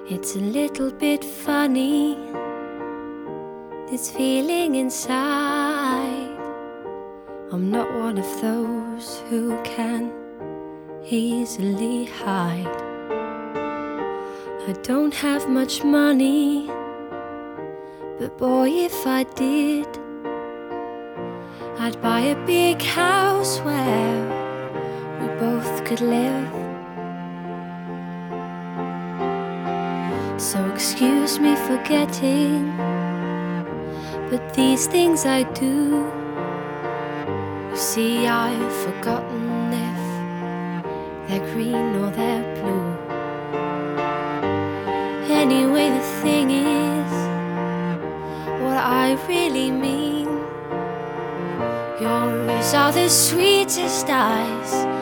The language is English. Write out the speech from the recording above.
It's a little bit funny, this feeling inside. I'm not one of those who can easily hide. I don't have much money, but boy, if I did, I'd buy a big house where we both could live. So excuse me for getting, but these things I do. You see, I've forgotten if they're green or they're blue. Anyway, the thing is, what I really mean, yours are the sweetest eyes